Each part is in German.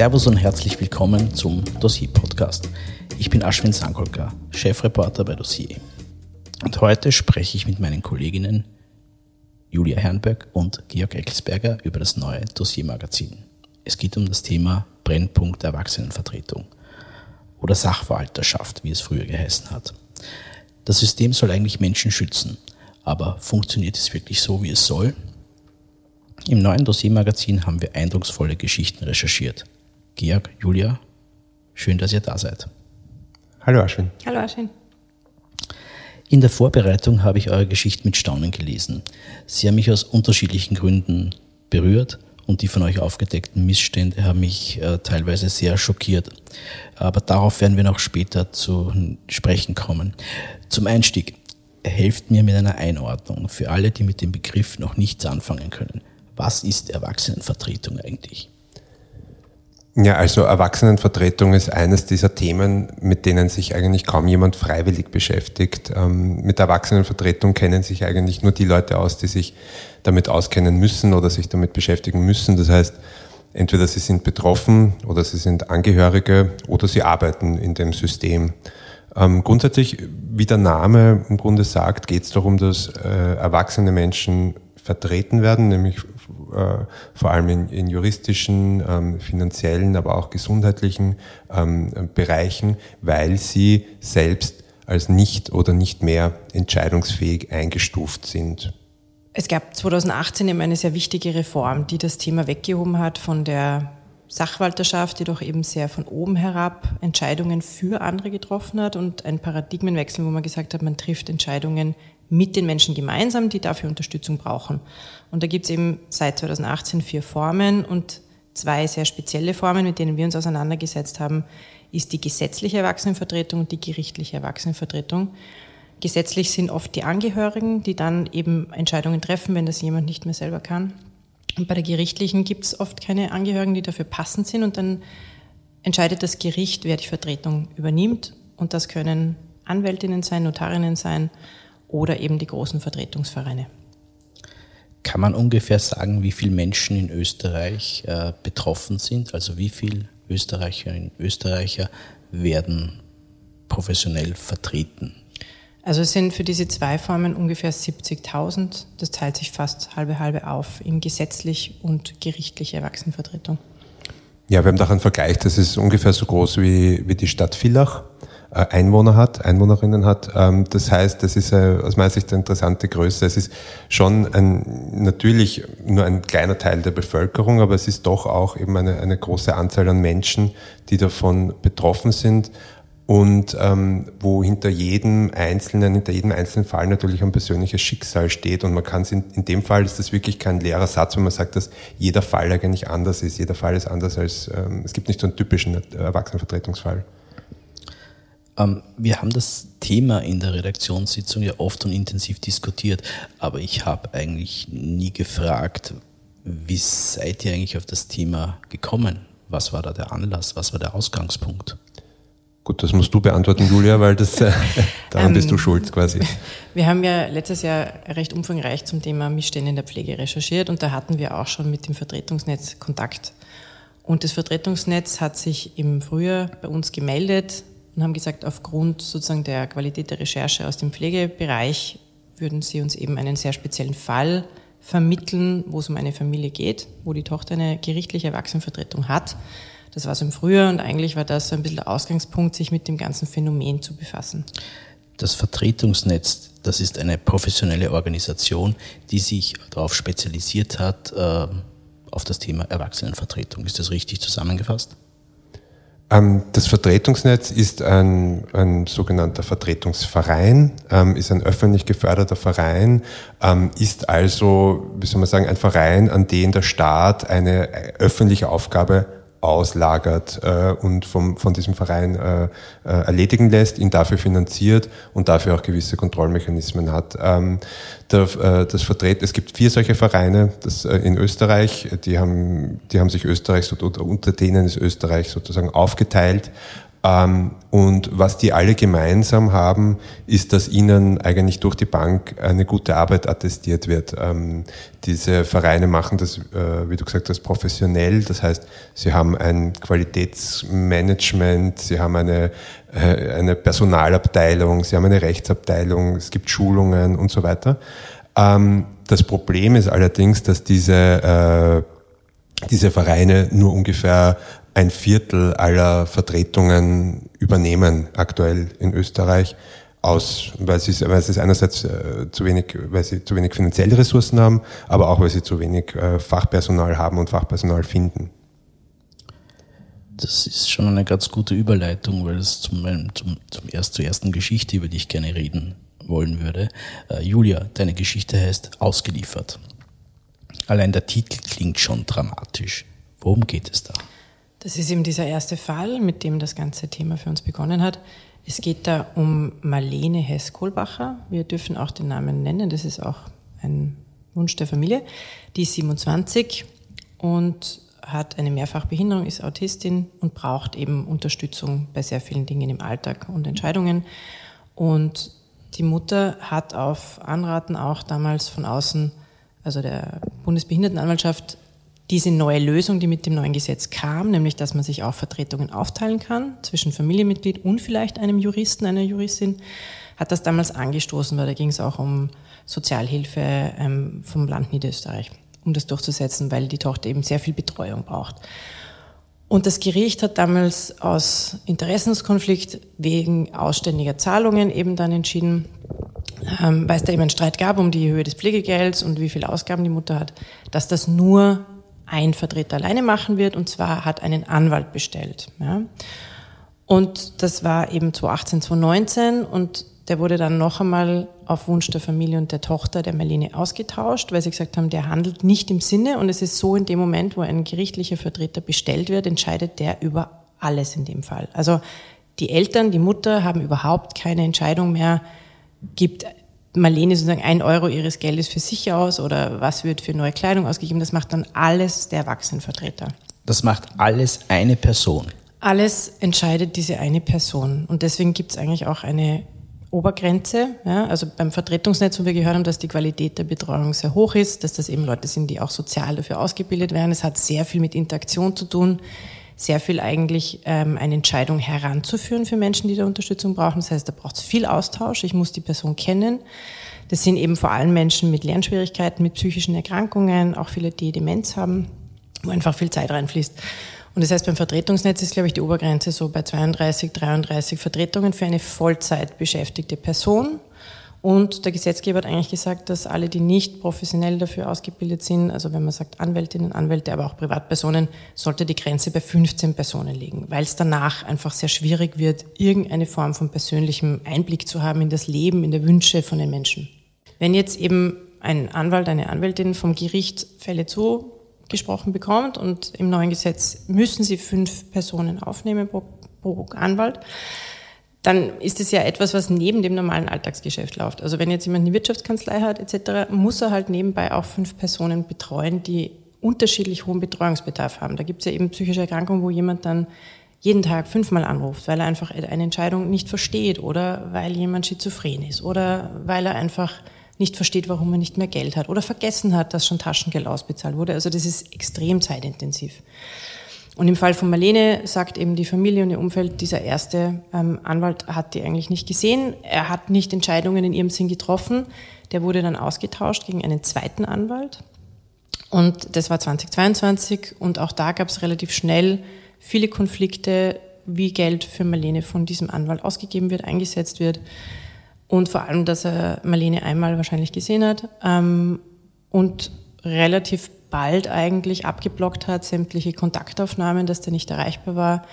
Servus und herzlich willkommen zum Dossier-Podcast. Ich bin Ashwin Sankolka, Chefreporter bei Dossier. Und heute spreche ich mit meinen Kolleginnen Julia Herrenberg und Georg Eckelsberger über das neue Dossier-Magazin. Es geht um das Thema Brennpunkt Erwachsenenvertretung oder Sachwalterschaft, wie es früher geheißen hat. Das System soll eigentlich Menschen schützen, aber funktioniert es wirklich so, wie es soll? Im neuen Dossier-Magazin haben wir eindrucksvolle Geschichten recherchiert. Georg, Julia, schön, dass ihr da seid. Hallo Ashwin. Hallo Ashwin. In der Vorbereitung habe ich eure Geschichten mit Staunen gelesen. Sie haben mich aus unterschiedlichen Gründen berührt und die von euch aufgedeckten Missstände haben mich teilweise sehr schockiert. Aber darauf werden wir noch später zu sprechen kommen. Zum Einstieg, helft mir mit einer Einordnung für alle, die mit dem Begriff noch nichts anfangen können. Was ist Erwachsenenvertretung eigentlich? Ja, also Erwachsenenvertretung ist eines dieser Themen, mit denen sich eigentlich kaum jemand freiwillig beschäftigt. Mit Erwachsenenvertretung kennen sich eigentlich nur die Leute aus, die sich damit auskennen müssen oder sich damit beschäftigen müssen. Das heißt, entweder sie sind betroffen oder sie sind Angehörige oder sie arbeiten in dem System. Grundsätzlich, wie der Name im Grunde sagt, geht es darum, dass erwachsene Menschen vertreten werden, nämlich vor allem in juristischen, finanziellen, aber auch gesundheitlichen Bereichen, weil sie selbst als nicht oder nicht mehr entscheidungsfähig eingestuft sind. Es gab 2018 eben eine sehr wichtige Reform, die das Thema weggehoben hat von der Sachwalterschaft, die doch eben sehr von oben herab Entscheidungen für andere getroffen hat und ein Paradigmenwechsel, wo man gesagt hat, man trifft Entscheidungen mit den Menschen gemeinsam, die dafür Unterstützung brauchen. Und da gibt es eben seit 2018 4 Formen und 2 sehr spezielle Formen, mit denen wir uns auseinandergesetzt haben, ist die gesetzliche Erwachsenenvertretung und die gerichtliche Erwachsenenvertretung. Gesetzlich sind oft die Angehörigen, die dann eben Entscheidungen treffen, wenn das jemand nicht mehr selber kann. Und bei der gerichtlichen gibt es oft keine Angehörigen, die dafür passend sind und dann entscheidet das Gericht, wer die Vertretung übernimmt. Und das können Anwältinnen sein, Notarinnen sein oder eben die großen Vertretungsvereine. Kann man ungefähr sagen, wie viele Menschen in Österreich betroffen sind? Also wie viele Österreicherinnen und Österreicher werden professionell vertreten? Also es sind für diese 2 Formen ungefähr 70.000. Das teilt sich fast halbe auf in gesetzlich und gerichtliche Erwachsenenvertretung. Ja, wir haben da einen Vergleich, das ist ungefähr so groß wie die Stadt Villach Einwohnerinnen hat. Das heißt, das ist aus meiner Sicht eine interessante Größe. Es ist schon natürlich nur ein kleiner Teil der Bevölkerung, aber es ist doch auch eben eine große Anzahl an Menschen, die davon betroffen sind und wo hinter jedem einzelnen Fall natürlich ein persönliches Schicksal steht. Und man kann es in dem Fall ist das wirklich kein leerer Satz, wenn man sagt, dass jeder Fall eigentlich anders ist. Jeder Fall ist anders als, es gibt nicht so einen typischen Erwachsenenvertretungsfall. Wir haben das Thema in der Redaktionssitzung ja oft und intensiv diskutiert, aber ich habe eigentlich nie gefragt, wie seid ihr eigentlich auf das Thema gekommen? Was war da der Anlass? Was war der Ausgangspunkt? Gut, das musst du beantworten, Julia, weil daran bist du schuld quasi. Wir haben ja letztes Jahr recht umfangreich zum Thema Missstände in der Pflege recherchiert und da hatten wir auch schon mit dem Vertretungsnetz Kontakt. Und das Vertretungsnetz hat sich im Frühjahr bei uns gemeldet und haben gesagt, aufgrund sozusagen der Qualität der Recherche aus dem Pflegebereich würden sie uns eben einen sehr speziellen Fall vermitteln, wo es um eine Familie geht, wo die Tochter eine gerichtliche Erwachsenenvertretung hat. Das war so im Frühjahr und eigentlich war das so ein bisschen der Ausgangspunkt, sich mit dem ganzen Phänomen zu befassen. Das Vertretungsnetz, das ist eine professionelle Organisation, die sich darauf spezialisiert hat, auf das Thema Erwachsenenvertretung. Ist das richtig zusammengefasst? Das Vertretungsnetz ist ein sogenannter Vertretungsverein, ist ein öffentlich geförderter Verein, ist also, wie soll man sagen, ein Verein, an den der Staat eine öffentliche Aufgabe auslagert und von diesem Verein erledigen lässt, ihn dafür finanziert und dafür auch gewisse Kontrollmechanismen hat. Es gibt 4 solche Vereine in Österreich, die haben sich Österreich, unter denen ist Österreich sozusagen aufgeteilt Und was die alle gemeinsam haben, ist, dass ihnen eigentlich durch die Bank eine gute Arbeit attestiert wird. Diese Vereine machen das, wie du gesagt hast, professionell. Das heißt, sie haben ein Qualitätsmanagement, sie haben eine Personalabteilung, sie haben eine Rechtsabteilung, es gibt Schulungen und so weiter. Das Problem ist allerdings, dass diese Vereine nur ungefähr 1/4 aller Vertretungen übernehmen aktuell in Österreich, weil sie einerseits weil sie zu wenig finanzielle Ressourcen haben, aber auch weil sie zu wenig Fachpersonal haben und Fachpersonal finden. Das ist schon eine ganz gute Überleitung, weil es zur ersten Geschichte, über die ich gerne reden wollen würde. Julia, deine Geschichte heißt Ausgeliefert. Allein der Titel klingt schon dramatisch. Worum geht es da? Das ist eben dieser erste Fall, mit dem das ganze Thema für uns begonnen hat. Es geht da um Marlene Hess-Kohlbacher. Wir dürfen auch den Namen nennen, das ist auch ein Wunsch der Familie. Die ist 27 und hat eine Mehrfachbehinderung, ist Autistin und braucht eben Unterstützung bei sehr vielen Dingen im Alltag und Entscheidungen. Und die Mutter hat auf Anraten auch damals von außen, also der Bundesbehindertenanwaltschaft, diese neue Lösung, die mit dem neuen Gesetz kam, nämlich dass man sich auch Vertretungen aufteilen kann zwischen Familienmitglied und vielleicht einem Juristen, einer Juristin, hat das damals angestoßen, weil da ging es auch um Sozialhilfe vom Land Niederösterreich, um das durchzusetzen, weil die Tochter eben sehr viel Betreuung braucht. Und das Gericht hat damals aus Interessenskonflikt wegen ausständiger Zahlungen eben dann entschieden, weil es da eben einen Streit gab um die Höhe des Pflegegelds und wie viele Ausgaben die Mutter hat, dass das nur ein Vertreter alleine machen wird, und zwar hat einen Anwalt bestellt. Ja. Und das war eben 2018, 2019 und der wurde dann noch einmal auf Wunsch der Familie und der Tochter der Marlene ausgetauscht, weil sie gesagt haben, der handelt nicht im Sinne, und es ist so, in dem Moment, wo ein gerichtlicher Vertreter bestellt wird, entscheidet der über alles in dem Fall. Also die Eltern, die Mutter haben überhaupt keine Entscheidung mehr, gibt Marlene sozusagen 1 Euro ihres Geldes für sich aus oder was wird für neue Kleidung ausgegeben, das macht dann alles der Erwachsenenvertreter. Das macht alles eine Person? Alles entscheidet diese eine Person, und deswegen gibt es eigentlich auch eine Obergrenze. Ja, also beim Vertretungsnetz, wo wir gehört haben, dass die Qualität der Betreuung sehr hoch ist, dass das eben Leute sind, die auch sozial dafür ausgebildet werden. Es hat sehr viel mit Interaktion zu tun, sehr viel eigentlich eine Entscheidung heranzuführen für Menschen, die da Unterstützung brauchen. Das heißt, da braucht es viel Austausch. Ich muss die Person kennen. Das sind eben vor allem Menschen mit Lernschwierigkeiten, mit psychischen Erkrankungen, auch viele, die Demenz haben, wo einfach viel Zeit reinfließt. Und das heißt, beim Vertretungsnetz ist, glaube ich, die Obergrenze so bei 32, 33 Vertretungen für eine Vollzeit beschäftigte Person. Und der Gesetzgeber hat eigentlich gesagt, dass alle, die nicht professionell dafür ausgebildet sind, also wenn man sagt Anwältinnen, Anwälte, aber auch Privatpersonen, sollte die Grenze bei 15 Personen liegen, weil es danach einfach sehr schwierig wird, irgendeine Form von persönlichem Einblick zu haben in das Leben, in die Wünsche von den Menschen. Wenn jetzt eben ein Anwalt, eine Anwältin vom Gericht Fälle zugesprochen bekommt und im neuen Gesetz müssen sie 5 Personen aufnehmen pro Anwalt, dann ist es ja etwas, was neben dem normalen Alltagsgeschäft läuft. Also wenn jetzt jemand eine Wirtschaftskanzlei hat etc., muss er halt nebenbei auch 5 Personen betreuen, die unterschiedlich hohen Betreuungsbedarf haben. Da gibt es ja eben psychische Erkrankungen, wo jemand dann jeden Tag 5-mal anruft, weil er einfach eine Entscheidung nicht versteht oder weil jemand schizophren ist oder weil er einfach nicht versteht, warum er nicht mehr Geld hat oder vergessen hat, dass schon Taschengeld ausbezahlt wurde. Also das ist extrem zeitintensiv. Und im Fall von Marlene sagt eben die Familie und ihr Umfeld, dieser erste Anwalt hat die eigentlich nicht gesehen. Er hat nicht Entscheidungen in ihrem Sinn getroffen. Der wurde dann ausgetauscht gegen einen zweiten Anwalt. Und das war 2022. Und auch da gab es relativ schnell viele Konflikte, wie Geld für Marlene von diesem Anwalt ausgegeben wird, eingesetzt wird. Und vor allem, dass er Marlene einmal wahrscheinlich gesehen hat und relativ bald eigentlich abgeblockt hat, sämtliche Kontaktaufnahmen, dass der nicht erreichbar war.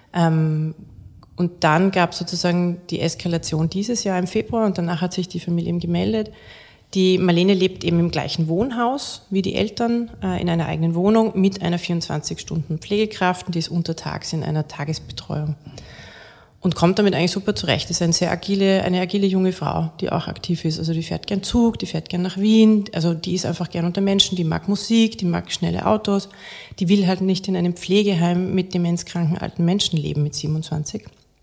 Und dann gab es sozusagen die Eskalation dieses Jahr im Februar und danach hat sich die Familie eben gemeldet. Die Marlene lebt eben im gleichen Wohnhaus wie die Eltern, in einer eigenen Wohnung mit einer 24-Stunden-Pflegekraft und die ist untertags in einer Tagesbetreuung. und kommt damit eigentlich super zurecht. Ist eine agile junge Frau, die auch aktiv ist. Also die fährt gern Zug, die fährt gern nach Wien, also die ist einfach gern unter Menschen, die mag Musik, die mag schnelle Autos, die will halt nicht in einem Pflegeheim mit demenzkranken alten Menschen leben mit 27.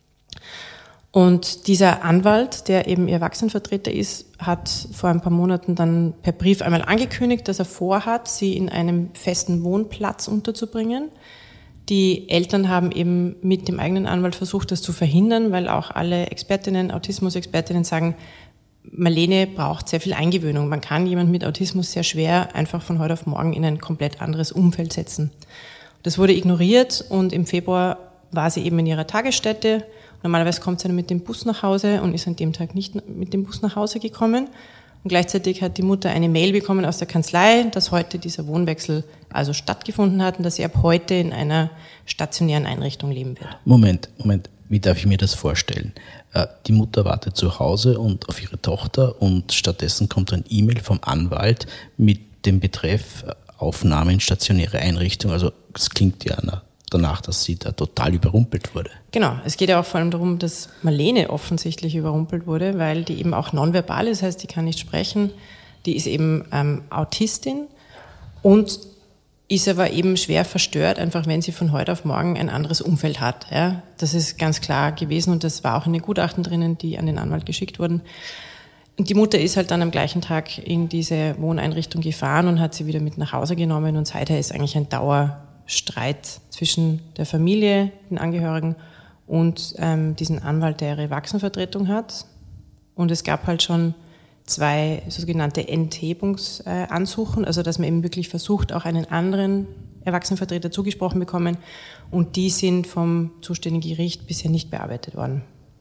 Und dieser Anwalt, der eben ihr Erwachsenenvertreter ist, hat vor ein paar Monaten dann per Brief einmal angekündigt, dass er vorhat, sie in einem festen Wohnplatz unterzubringen. Die Eltern haben eben mit dem eigenen Anwalt versucht, das zu verhindern, weil auch alle Expertinnen, Autismus-Expertinnen sagen, Marlene braucht sehr viel Eingewöhnung. Man kann jemanden mit Autismus sehr schwer einfach von heute auf morgen in ein komplett anderes Umfeld setzen. Das wurde ignoriert und im Februar war sie eben in ihrer Tagesstätte. Normalerweise kommt sie dann mit dem Bus nach Hause und ist an dem Tag nicht mit dem Bus nach Hause gekommen. Und gleichzeitig hat die Mutter eine Mail bekommen aus der Kanzlei, dass heute dieser Wohnwechsel also stattgefunden hat und dass sie ab heute in einer stationären Einrichtung leben wird. Moment, wie darf ich mir das vorstellen? Die Mutter wartet zu Hause und auf ihre Tochter und stattdessen kommt ein E-Mail vom Anwalt mit dem Betreff Aufnahme in stationäre Einrichtung. Also es klingt ja danach, dass sie da total überrumpelt wurde. Genau, es geht ja auch vor allem darum, dass Marlene offensichtlich überrumpelt wurde, weil die eben auch nonverbal ist, das heißt, die kann nicht sprechen, die ist eben Autistin und ist aber eben schwer verstört, einfach wenn sie von heute auf morgen ein anderes Umfeld hat. Ja? Das ist ganz klar gewesen und das war auch in den Gutachten drinnen, die an den Anwalt geschickt wurden. Und die Mutter ist halt dann am gleichen Tag in diese Wohneinrichtung gefahren und hat sie wieder mit nach Hause genommen und seither ist eigentlich ein Dauerstreit zwischen der Familie, den Angehörigen und diesen Anwalt, der ihre Erwachsenenvertretung hat. Und es gab halt schon 2 sogenannte Enthebungsansuchen, also dass man eben wirklich versucht, auch einen anderen Erwachsenenvertreter zugesprochen bekommen und die sind vom zuständigen Gericht bisher nicht bearbeitet worden.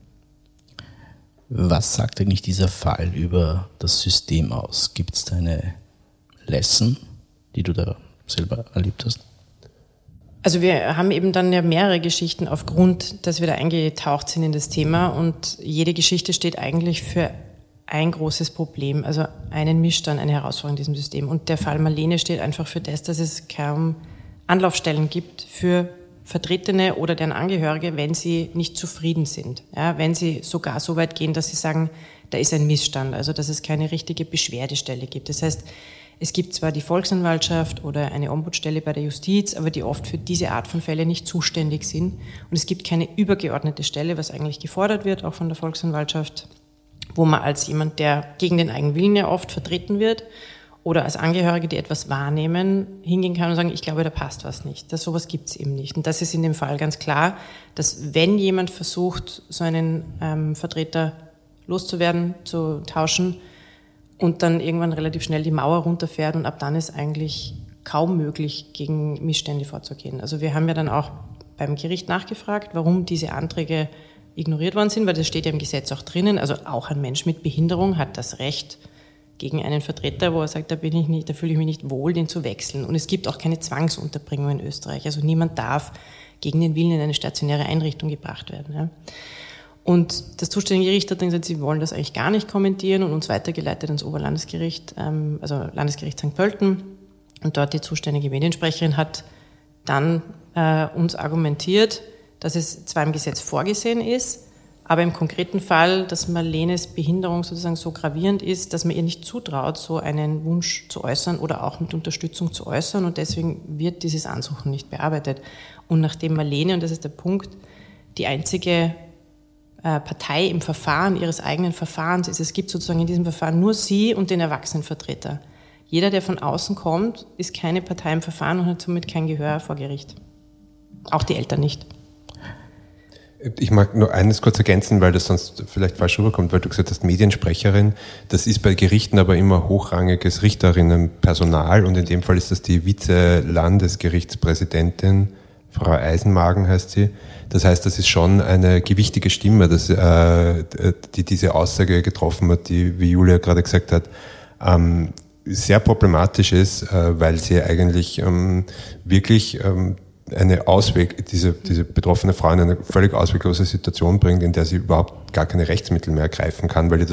Was sagt eigentlich dieser Fall über das System aus? Gibt es da eine Lesson, die du da selber erlebt hast? Also wir haben eben dann ja mehrere Geschichten aufgrund, dass wir da eingetaucht sind in das Thema und jede Geschichte steht eigentlich für ein großes Problem, also einen Missstand, eine Herausforderung in diesem System. Und der Fall Marlene steht einfach für das, dass es kaum Anlaufstellen gibt für Vertretene oder deren Angehörige, wenn sie nicht zufrieden sind. Ja, wenn sie sogar so weit gehen, dass sie sagen, da ist ein Missstand, also dass es keine richtige Beschwerdestelle gibt. Das heißt, es gibt zwar die Volksanwaltschaft oder eine Ombudsstelle bei der Justiz, aber die oft für diese Art von Fälle nicht zuständig sind. Und es gibt keine übergeordnete Stelle, was eigentlich gefordert wird, auch von der Volksanwaltschaft, wo man als jemand, der gegen den eigenen Willen ja oft vertreten wird, oder als Angehörige, die etwas wahrnehmen, hingehen kann und sagen, ich glaube, da passt was nicht. Sowas gibt es eben nicht. Und das ist in dem Fall ganz klar, dass wenn jemand versucht, so einen Vertreter loszuwerden, zu tauschen und dann irgendwann relativ schnell die Mauer runterfährt und ab dann ist eigentlich kaum möglich, gegen Missstände vorzugehen. Also wir haben ja dann auch beim Gericht nachgefragt, warum diese Anträge ignoriert worden sind, weil das steht ja im Gesetz auch drinnen. Also auch ein Mensch mit Behinderung hat das Recht, gegen einen Vertreter, wo er sagt, da fühle ich mich nicht wohl, den zu wechseln. Und es gibt auch keine Zwangsunterbringung in Österreich. Also niemand darf gegen den Willen in eine stationäre Einrichtung gebracht werden. Ja. Und das zuständige Gericht hat dann gesagt, sie wollen das eigentlich gar nicht kommentieren und uns weitergeleitet ans Oberlandesgericht, also Landesgericht St. Pölten. Und dort die zuständige Mediensprecherin hat dann uns argumentiert, dass es zwar im Gesetz vorgesehen ist, aber im konkreten Fall, dass Marlenes Behinderung sozusagen so gravierend ist, dass man ihr nicht zutraut, so einen Wunsch zu äußern oder auch mit Unterstützung zu äußern und deswegen wird dieses Ansuchen nicht bearbeitet. Und nachdem Marlene, und das ist der Punkt, die einzige Partei im Verfahren ihres eigenen Verfahrens ist, es gibt sozusagen in diesem Verfahren nur sie und den Erwachsenenvertreter. Jeder, der von außen kommt, ist keine Partei im Verfahren und hat somit kein Gehör vor Gericht. Auch die Eltern nicht. Ich mag nur eines kurz ergänzen, weil das sonst vielleicht falsch rüberkommt, weil du gesagt hast, Mediensprecherin. Das ist bei Gerichten aber immer hochrangiges Richterinnenpersonal und in dem Fall ist das die Vize-Landesgerichtspräsidentin, Frau Eisenmagen heißt sie. Das heißt, das ist schon eine gewichtige Stimme, die diese Aussage getroffen hat, die, wie Julia gerade gesagt hat, sehr problematisch ist, weil sie eigentlich wirklich diese betroffene Frau in eine völlig ausweglose Situation bringt, in der sie überhaupt gar keine Rechtsmittel mehr ergreifen kann, weil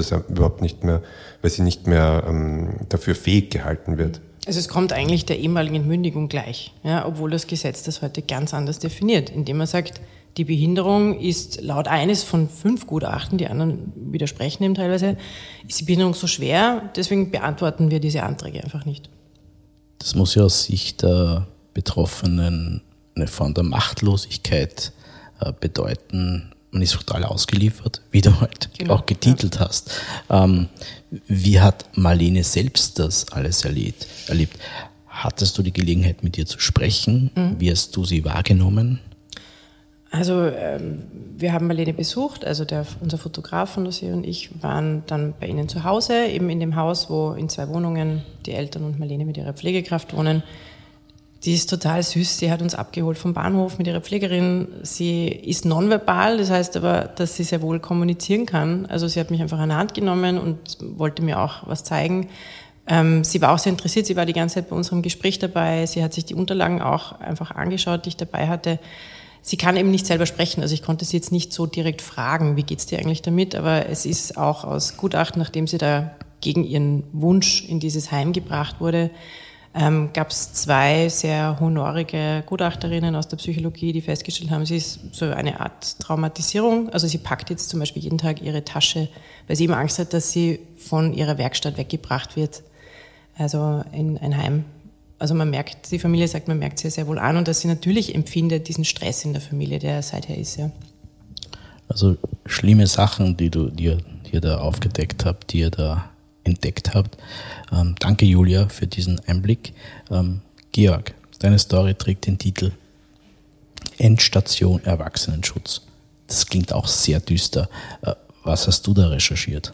sie nicht mehr dafür fähig gehalten wird. Also es kommt eigentlich der ehemaligen Entmündigung gleich, ja, obwohl das Gesetz das heute ganz anders definiert, indem man sagt, Die Behinderung ist laut eines von 5 Gutachten, die anderen widersprechen dem teilweise, ist die Behinderung so schwer, deswegen beantworten wir diese Anträge einfach nicht. Das muss ja aus Sicht der Betroffenen eine Form der Machtlosigkeit bedeuten. Man ist total ausgeliefert, wie du halt auch getitelt hast. Wie hat Marlene selbst das alles erlebt? Hattest du die Gelegenheit, mit ihr zu sprechen? Wie hast du sie wahrgenommen? Also wir haben Marlene besucht, also unser Fotograf von Dossier und ich waren dann bei ihnen zu Hause, eben in dem Haus, wo in 2 Wohnungen die Eltern und Marlene mit ihrer Pflegekraft wohnen. Die ist total süß, sie hat uns abgeholt vom Bahnhof mit ihrer Pflegerin. Sie ist nonverbal, das heißt aber, dass sie sehr wohl kommunizieren kann. Also sie hat mich einfach an der Hand genommen und wollte mir auch was zeigen. Sie war auch sehr interessiert, sie war die ganze Zeit bei unserem Gespräch dabei. Sie hat sich die Unterlagen auch einfach angeschaut, die ich dabei hatte. Sie kann eben nicht selber sprechen, also ich konnte sie jetzt nicht so direkt fragen, wie geht's dir eigentlich damit, aber es ist auch aus Gutachten, nachdem sie da gegen ihren Wunsch in dieses Heim gebracht wurde, gab es 2 sehr honorige Gutachterinnen aus der Psychologie, die festgestellt haben, sie ist so eine Art Traumatisierung, also sie packt jetzt zum Beispiel jeden Tag ihre Tasche, weil sie immer Angst hat, dass sie von ihrer Werkstatt weggebracht wird, also in ein Heim. Also man merkt, die Familie sagt, man merkt sie sehr wohl an und dass sie natürlich empfindet, diesen Stress in der Familie, der seither ist, ja. Also schlimme Sachen, die ihr da aufgedeckt habt, die ihr da entdeckt habt. Danke, Julia, für diesen Einblick. Georg, deine Story trägt den Titel Endstation Erwachsenenschutz. Das klingt auch sehr düster. Was hast du da recherchiert?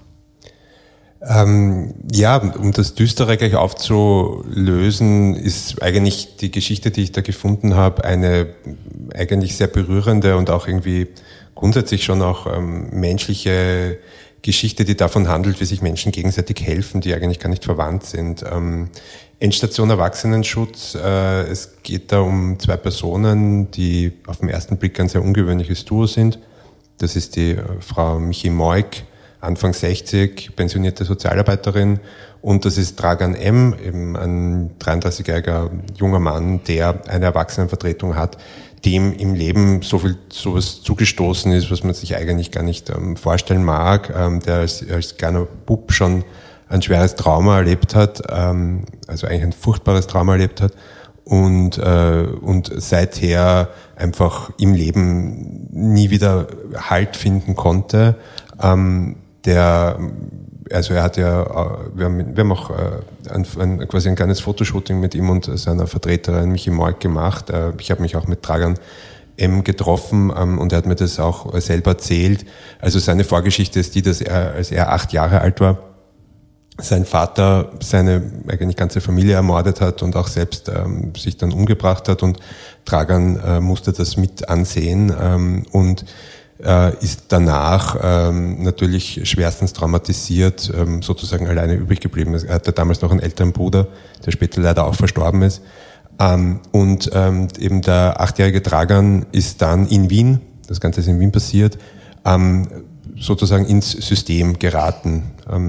Ja, um das Düstere gleich aufzulösen, ist eigentlich die Geschichte, die ich da gefunden habe, eine eigentlich sehr berührende und auch irgendwie grundsätzlich schon auch menschliche Geschichte, die davon handelt, wie sich Menschen gegenseitig helfen, die eigentlich gar nicht verwandt sind. Endstation Erwachsenenschutz, es geht da um 2 Personen, die auf den ersten Blick ein sehr ungewöhnliches Duo sind. Das ist die Frau Michi Moik, Anfang 60, pensionierte Sozialarbeiterin, und das ist Dragan M., eben ein 33-jähriger junger Mann, der eine Erwachsenenvertretung hat, dem im Leben sowas zugestoßen ist, was man sich eigentlich gar nicht vorstellen mag, der als kleiner Bub schon ein schweres Trauma erlebt hat, also eigentlich ein furchtbares Trauma erlebt hat und seither einfach im Leben nie wieder Halt finden konnte. Er hat ja, wir haben auch quasi ein kleines Fotoshooting mit ihm und seiner Vertreterin Michi Moik gemacht. Ich habe mich auch mit Dragan M. getroffen und er hat mir das auch selber erzählt. Also seine Vorgeschichte ist die, dass als er 8 Jahre alt war, sein Vater seine eigentlich ganze Familie ermordet hat und auch selbst sich dann umgebracht hat, und Dragan musste das mit ansehen und ist danach natürlich schwerstens traumatisiert, sozusagen alleine übrig geblieben. Er hatte damals noch einen älteren Bruder, der später leider auch verstorben ist. Und eben der 8-jährige Dragan ist dann in Wien, das Ganze ist in Wien passiert, sozusagen ins System geraten.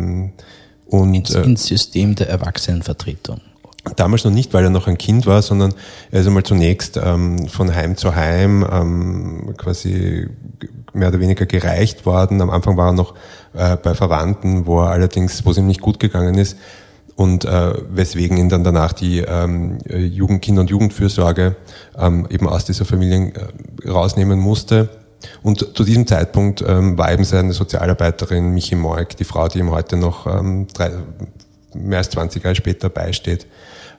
Ins System der Erwachsenenvertretung. Damals noch nicht, weil er noch ein Kind war, sondern er ist einmal zunächst von Heim zu Heim quasi mehr oder weniger gereicht worden. Am Anfang war er noch bei Verwandten, wo es ihm nicht gut gegangen ist, und weswegen ihn dann danach die Kinder- und Jugendfürsorge eben aus dieser Familie rausnehmen musste. Und zu diesem Zeitpunkt war eben seine Sozialarbeiterin Michi Moik, die Frau, die ihm heute noch mehr als 20 Jahre später beisteht.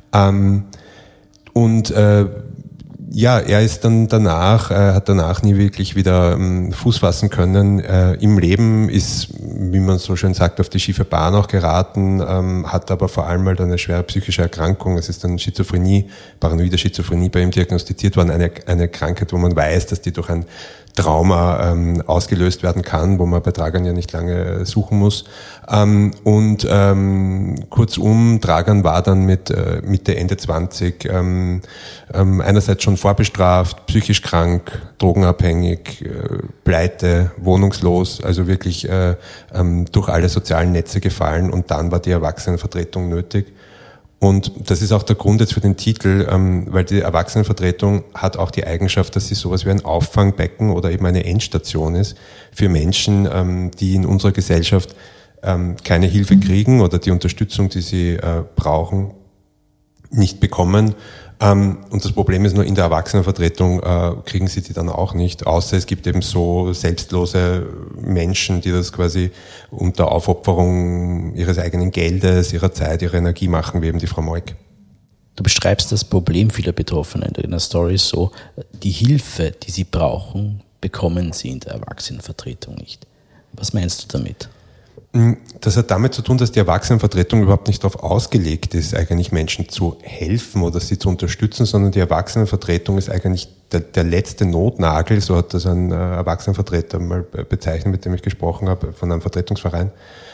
Er ist dann hat danach nie wirklich wieder Fuß fassen können. Im Leben ist, wie man so schön sagt, auf die schiefe Bahn auch geraten, hat aber vor allem halt eine schwere psychische Erkrankung. Es ist dann Schizophrenie, paranoide Schizophrenie bei ihm diagnostiziert worden, eine Krankheit, wo man weiß, dass die durch ein Trauma ausgelöst werden kann, wo man bei Dragan ja nicht lange suchen muss. Kurzum, Dragan war dann mit Mitte, Ende 20 einerseits schon vorbestraft, psychisch krank, drogenabhängig, pleite, wohnungslos, also wirklich durch alle sozialen Netze gefallen, und dann war die Erwachsenenvertretung nötig. Und das ist auch der Grund jetzt für den Titel, weil die Erwachsenenvertretung hat auch die Eigenschaft, dass sie sowas wie ein Auffangbecken oder eben eine Endstation ist für Menschen, die in unserer Gesellschaft keine Hilfe kriegen oder die Unterstützung, die sie brauchen, nicht bekommen. Und das Problem ist nur, in der Erwachsenenvertretung kriegen sie die dann auch nicht, außer es gibt eben so selbstlose Menschen, die das quasi unter Aufopferung ihres eigenen Geldes, ihrer Zeit, ihrer Energie machen, wie eben die Frau Moik. Du beschreibst das Problem vieler Betroffenen in der Story so, die Hilfe, die sie brauchen, bekommen sie in der Erwachsenenvertretung nicht. Was meinst du damit? Das hat damit zu tun, dass die Erwachsenenvertretung überhaupt nicht darauf ausgelegt ist, eigentlich Menschen zu helfen oder sie zu unterstützen, sondern die Erwachsenenvertretung ist eigentlich der letzte Notnagel, so hat das ein Erwachsenenvertreter mal bezeichnet, mit dem ich gesprochen habe, von einem Vertretungsverein.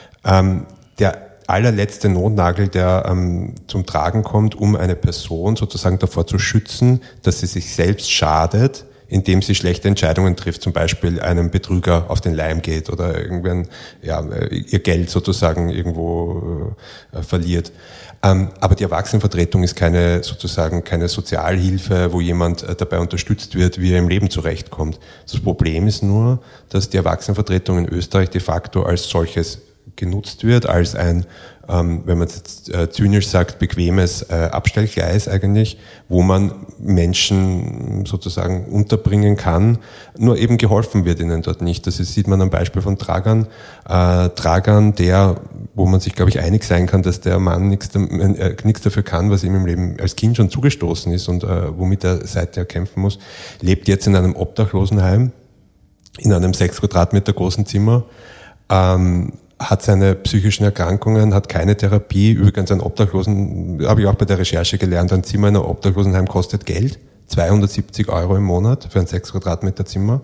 Der allerletzte Notnagel, der zum Tragen kommt, um eine Person sozusagen davor zu schützen, dass sie sich selbst schadet, indem sie schlechte Entscheidungen trifft, zum Beispiel einem Betrüger auf den Leim geht oder irgendwann ihr Geld sozusagen irgendwo verliert. Aber die Erwachsenenvertretung ist keine Sozialhilfe, wo jemand dabei unterstützt wird, wie er im Leben zurechtkommt. Das Problem ist nur, dass die Erwachsenenvertretung in Österreich de facto als solches genutzt wird, als ein, wenn man jetzt zynisch sagt, bequemes Abstellgleis eigentlich, wo man Menschen sozusagen unterbringen kann, nur eben geholfen wird ihnen dort nicht. Das sieht man am Beispiel von Dragan. Dragan, wo man sich, glaube ich, einig sein kann, dass der Mann nichts dafür kann, was ihm im Leben als Kind schon zugestoßen ist und womit er seither kämpfen muss, lebt jetzt in einem Obdachlosenheim, in einem 6 Quadratmeter großen Zimmer, hat seine psychischen Erkrankungen, hat keine Therapie. Übrigens ein Obdachlosen, habe ich auch bei der Recherche gelernt, ein Zimmer in einem Obdachlosenheim kostet Geld, 270 € im Monat für ein 6 Quadratmeter Zimmer.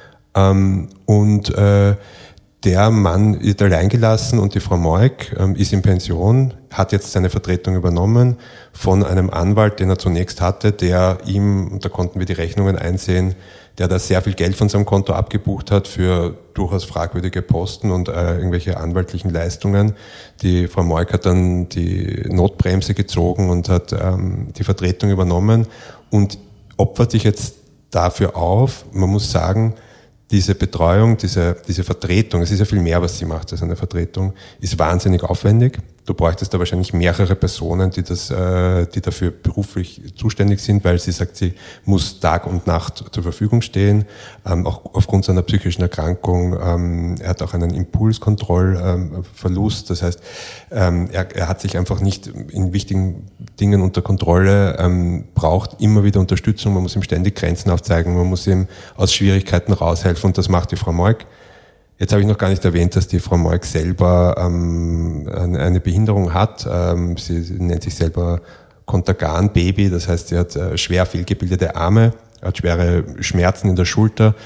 Und der Mann wird allein gelassen und die Frau Moik ist in Pension, hat jetzt seine Vertretung übernommen von einem Anwalt, den er zunächst hatte, der ihm, und da konnten wir die Rechnungen einsehen, der da sehr viel Geld von seinem Konto abgebucht hat für durchaus fragwürdige Posten und irgendwelche anwaltlichen Leistungen. Die Frau Moik hat dann die Notbremse gezogen und hat die Vertretung übernommen und opfert sich jetzt dafür auf. Man muss sagen, diese Betreuung, diese Vertretung, es ist ja viel mehr, was sie macht als eine Vertretung, ist wahnsinnig aufwendig. Du bräuchtest da wahrscheinlich mehrere Personen, die dafür beruflich zuständig sind, weil sie sagt, sie muss Tag und Nacht zur Verfügung stehen, auch aufgrund seiner psychischen Erkrankung. Er hat auch einen Impulskontrollverlust, das heißt, er hat sich einfach nicht in wichtigen Dingen unter Kontrolle, braucht immer wieder Unterstützung, man muss ihm ständig Grenzen aufzeigen, man muss ihm aus Schwierigkeiten raushelfen und das macht die Frau Moik. Jetzt habe ich noch gar nicht erwähnt, dass die Frau Moik selber eine Behinderung hat. Sie nennt sich selber Kontergan-Baby, das heißt, sie hat schwer fehlgebildete Arme, hat schwere Schmerzen in der Schulter.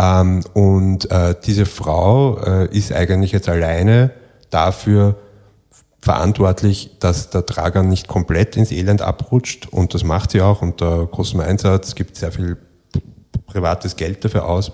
Und diese Frau ist eigentlich jetzt alleine dafür verantwortlich, dass der Dragan nicht komplett ins Elend abrutscht. Und das macht sie auch unter großem Einsatz, gibt sehr viel privates Geld dafür aus.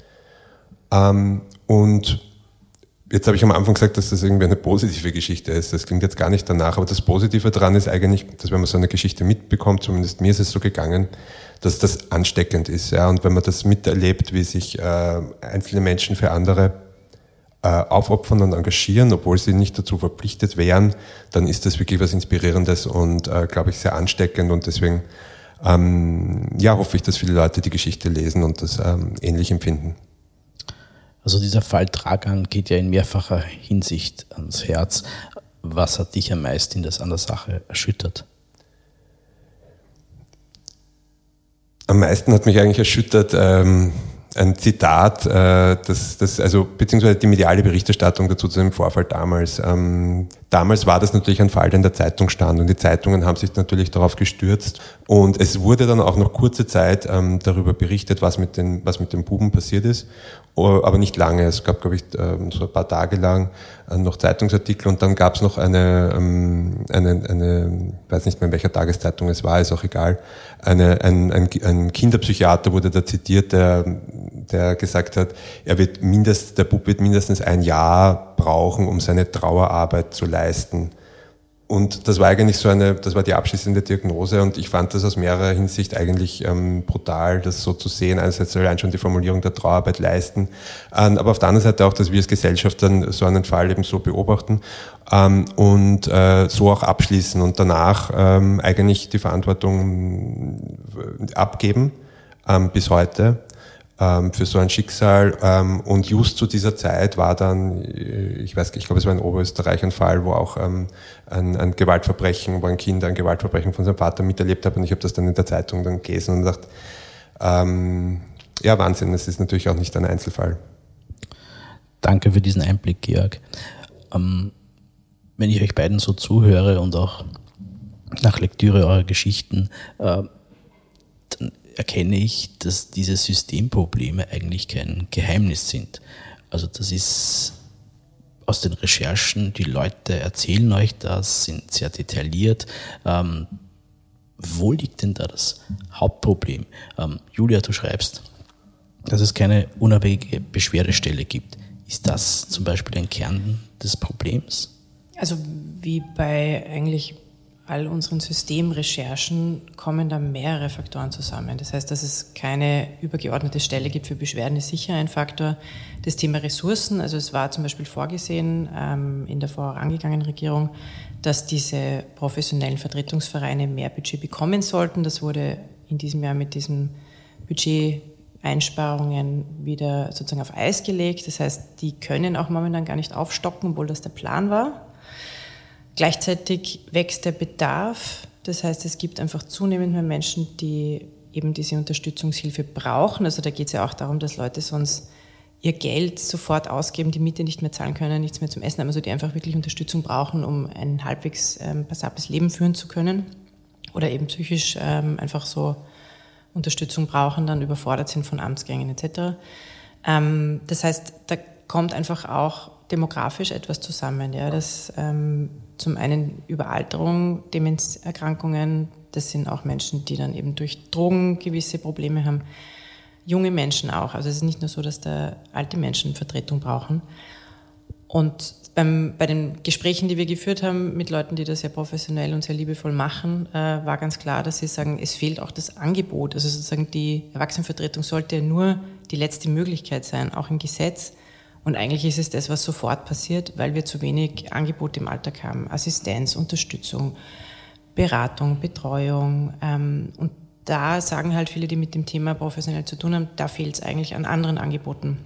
Und jetzt habe ich am Anfang gesagt, dass das irgendwie eine positive Geschichte ist. Das klingt jetzt gar nicht danach, aber das Positive daran ist eigentlich, dass wenn man so eine Geschichte mitbekommt, zumindest mir ist es so gegangen, dass das ansteckend ist. Ja? Und wenn man das miterlebt, wie sich einzelne Menschen für andere aufopfern und engagieren, obwohl sie nicht dazu verpflichtet wären, dann ist das wirklich was Inspirierendes und, glaube ich, sehr ansteckend. Und deswegen hoffe ich, dass viele Leute die Geschichte lesen und das ähnlich empfinden. Also dieser Fall Dragan geht ja in mehrfacher Hinsicht ans Herz. Was hat dich am meisten an der Sache erschüttert? Am meisten hat mich eigentlich erschüttert ein Zitat, beziehungsweise die mediale Berichterstattung dazu zu dem Vorfall damals. Damals war das natürlich ein Fall, der in der Zeitung stand und die Zeitungen haben sich natürlich darauf gestürzt und es wurde dann auch noch kurze Zeit darüber berichtet, was mit dem Buben passiert ist, aber nicht lange. Es gab, glaube ich, so ein paar Tage lang noch Zeitungsartikel und dann gab es noch eine, weiß nicht mehr in welcher Tageszeitung es war, ist auch egal, ein Kinderpsychiater wurde da zitiert, der gesagt hat, der Bub wird mindestens ein Jahr brauchen, um seine Trauerarbeit zu leisten. Und das war eigentlich das war die abschließende Diagnose und ich fand das aus mehrerer Hinsicht eigentlich brutal, das so zu sehen. Einerseits allein schon die Formulierung der Trauerarbeit leisten, aber auf der anderen Seite auch, dass wir als Gesellschaft dann so einen Fall eben so beobachten und so auch abschließen und danach eigentlich die Verantwortung abgeben bis heute. Für so ein Schicksal. Und just zu dieser Zeit war dann, ich glaube, es war in Oberösterreich ein Fall, wo auch ein Gewaltverbrechen, wo ein Kind ein Gewaltverbrechen von seinem Vater miterlebt hat. Und ich habe das dann in der Zeitung dann gelesen und gedacht, ja, Wahnsinn, das ist natürlich auch nicht ein Einzelfall. Danke für diesen Einblick, Georg. Wenn ich euch beiden so zuhöre und auch nach Lektüre eurer Geschichten, dann erkenne ich, dass diese Systemprobleme eigentlich kein Geheimnis sind. Also das ist aus den Recherchen, die Leute erzählen euch das, sind sehr detailliert. Wo liegt denn da das Hauptproblem? Julia, du schreibst, dass es keine unabhängige Beschwerdestelle gibt. Ist das zum Beispiel ein Kern des Problems? Also wie bei eigentlich all unseren Systemrecherchen kommen da mehrere Faktoren zusammen. Das heißt, dass es keine übergeordnete Stelle gibt für Beschwerden, ist sicher ein Faktor. Das Thema Ressourcen, also es war zum Beispiel vorgesehen in der vorangegangenen Regierung, dass diese professionellen Vertretungsvereine mehr Budget bekommen sollten. Das wurde in diesem Jahr mit diesen Budgeteinsparungen wieder sozusagen auf Eis gelegt. Das heißt, die können auch momentan gar nicht aufstocken, obwohl das der Plan war. Gleichzeitig wächst der Bedarf, das heißt, es gibt einfach zunehmend mehr Menschen, die eben diese Unterstützungshilfe brauchen. Also da geht es ja auch darum, dass Leute sonst ihr Geld sofort ausgeben, die Miete nicht mehr zahlen können, nichts mehr zum Essen haben, also die einfach wirklich Unterstützung brauchen, um ein halbwegs passables Leben führen zu können oder eben psychisch einfach so Unterstützung brauchen, dann überfordert sind von Amtsgängen etc. Das heißt, da kommt einfach auch demografisch etwas zusammen, ja, dass zum einen Überalterung, Demenzerkrankungen, das sind auch Menschen, die dann eben durch Drogen gewisse Probleme haben, junge Menschen auch, also es ist nicht nur so, dass da alte Menschen Vertretung brauchen. Und bei den Gesprächen, die wir geführt haben mit Leuten, die das sehr professionell und sehr liebevoll machen, war ganz klar, dass sie sagen, es fehlt auch das Angebot, also sozusagen die Erwachsenenvertretung sollte nur die letzte Möglichkeit sein, auch im Gesetz. Und eigentlich ist es das, was sofort passiert, weil wir zu wenig Angebot im Alltag haben. Assistenz, Unterstützung, Beratung, Betreuung. Und da sagen halt viele, die mit dem Thema professionell zu tun haben, da fehlt es eigentlich an anderen Angeboten.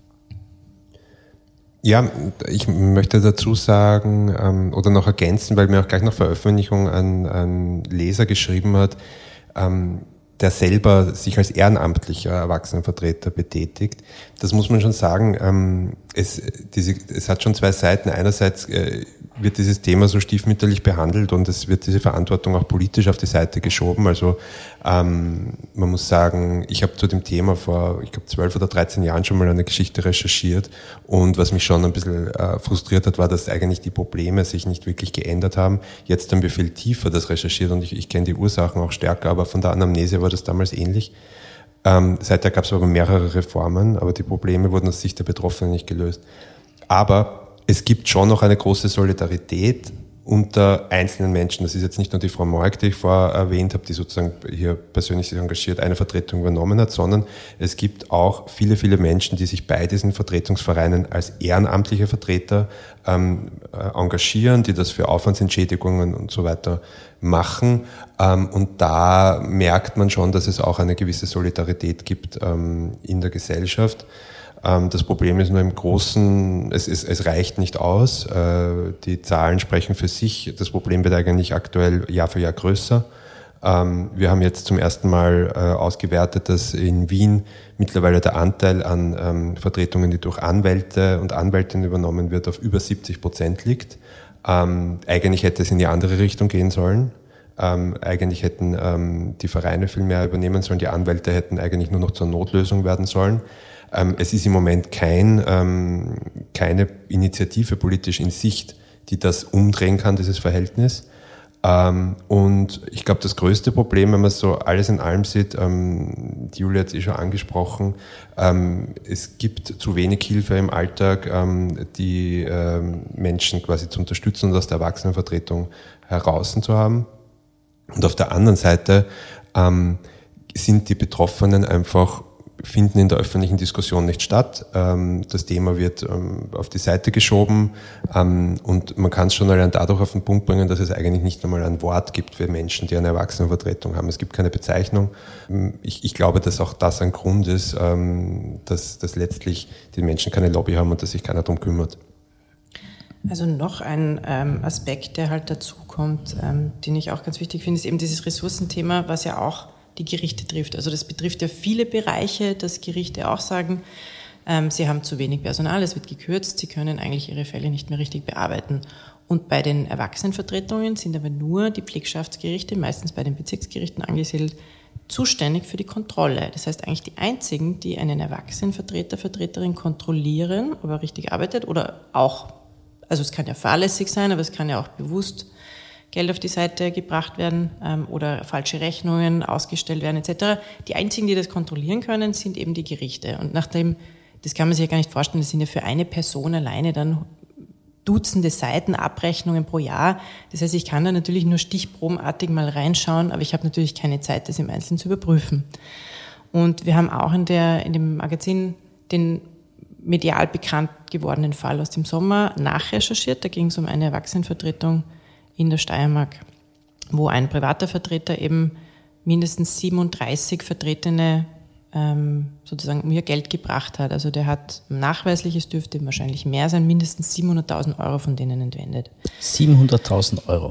Ja, ich möchte dazu sagen oder noch ergänzen, weil mir auch gleich nach Veröffentlichung ein Leser geschrieben hat, der selber sich als ehrenamtlicher Erwachsenenvertreter betätigt. Das muss man schon sagen, es hat schon zwei Seiten. Einerseits wird dieses Thema so stiefmütterlich behandelt und es wird diese Verantwortung auch politisch auf die Seite geschoben. Also man muss sagen, ich habe zu dem Thema vor, ich glaube 12 oder 13 Jahren schon mal eine Geschichte recherchiert und was mich schon ein bisschen frustriert hat, war, dass eigentlich die Probleme sich nicht wirklich geändert haben. Jetzt haben wir viel tiefer das recherchiert und ich kenne die Ursachen auch stärker, aber von der Anamnese war das damals ähnlich. Seither gab es aber mehrere Reformen, aber die Probleme wurden aus Sicht der Betroffenen nicht gelöst. Aber es gibt schon noch eine große Solidarität unter einzelnen Menschen. Das ist jetzt nicht nur die Frau Moig, die ich vorher erwähnt habe, die sozusagen hier persönlich sich engagiert eine Vertretung übernommen hat, sondern es gibt auch viele, viele Menschen, die sich bei diesen Vertretungsvereinen als ehrenamtliche Vertreter engagieren, die das für Aufwandsentschädigungen und so weiter machen. Und da merkt man schon, dass es auch eine gewisse Solidarität gibt in der Gesellschaft. Das Problem ist nur im Großen, es reicht nicht aus. Die Zahlen sprechen für sich. Das Problem wird eigentlich aktuell Jahr für Jahr größer. Wir haben jetzt zum ersten Mal ausgewertet, dass in Wien mittlerweile der Anteil an Vertretungen, die durch Anwälte und Anwältinnen übernommen wird, auf über 70% liegt. Eigentlich hätte es in die andere Richtung gehen sollen. Eigentlich hätten die Vereine viel mehr übernehmen sollen. Die Anwälte hätten eigentlich nur noch zur Notlösung werden sollen. Es ist im Moment keine Initiative politisch in Sicht, die das umdrehen kann, dieses Verhältnis. Und ich glaube, das größte Problem, wenn man so alles in allem sieht, die Julia hat es schon angesprochen, es gibt zu wenig Hilfe im Alltag, die Menschen quasi zu unterstützen und aus der Erwachsenenvertretung heraus zu haben. Und auf der anderen Seite sind die Betroffenen einfach, finden in der öffentlichen Diskussion nicht statt. Das Thema wird auf die Seite geschoben und man kann es schon allein dadurch auf den Punkt bringen, dass es eigentlich nicht einmal ein Wort gibt für Menschen, die eine Erwachsenenvertretung haben. Es gibt keine Bezeichnung. Ich glaube, dass auch das ein Grund ist, dass letztlich die Menschen keine Lobby haben und dass sich keiner darum kümmert. Also noch ein Aspekt, der halt dazu kommt, den ich auch ganz wichtig finde, ist eben dieses Ressourcenthema, was ja auch die Gerichte trifft. Also das betrifft ja viele Bereiche, dass Gerichte auch sagen, sie haben zu wenig Personal, es wird gekürzt, sie können eigentlich ihre Fälle nicht mehr richtig bearbeiten. Und bei den Erwachsenenvertretungen sind aber nur die Pflegschaftsgerichte, meistens bei den Bezirksgerichten angesiedelt, zuständig für die Kontrolle. Das heißt eigentlich die einzigen, die einen Erwachsenenvertreter, Vertreterin kontrollieren, ob er richtig arbeitet oder auch, also es kann ja fahrlässig sein, aber es kann ja auch bewusst Geld auf die Seite gebracht werden oder falsche Rechnungen ausgestellt werden etc. Die einzigen, die das kontrollieren können, sind eben die Gerichte. Und nachdem, das kann man sich ja gar nicht vorstellen, das sind ja für eine Person alleine dann Dutzende Seiten Abrechnungen pro Jahr. Das heißt, ich kann da natürlich nur stichprobenartig mal reinschauen, aber ich habe natürlich keine Zeit, das im Einzelnen zu überprüfen. Und wir haben auch in dem Magazin den medial bekannt gewordenen Fall aus dem Sommer nachrecherchiert. Da ging es um eine Erwachsenenvertretung in der Steiermark, wo ein privater Vertreter eben mindestens 37 Vertretene sozusagen um ihr Geld gebracht hat. Also der hat nachweislich, es dürfte wahrscheinlich mehr sein, mindestens 700.000 Euro von denen entwendet. 700.000 Euro?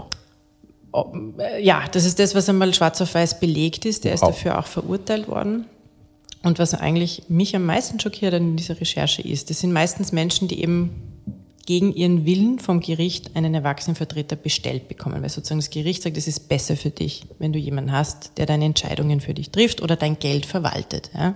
Ja, das ist das, was einmal schwarz auf weiß belegt ist. Der ist dafür auch verurteilt worden. Und was eigentlich mich am meisten schockiert an dieser Recherche ist, das sind meistens Menschen, die eben gegen ihren Willen vom Gericht einen Erwachsenenvertreter bestellt bekommen, weil sozusagen das Gericht sagt, es ist besser für dich, wenn du jemanden hast, der deine Entscheidungen für dich trifft oder dein Geld verwaltet. Ja.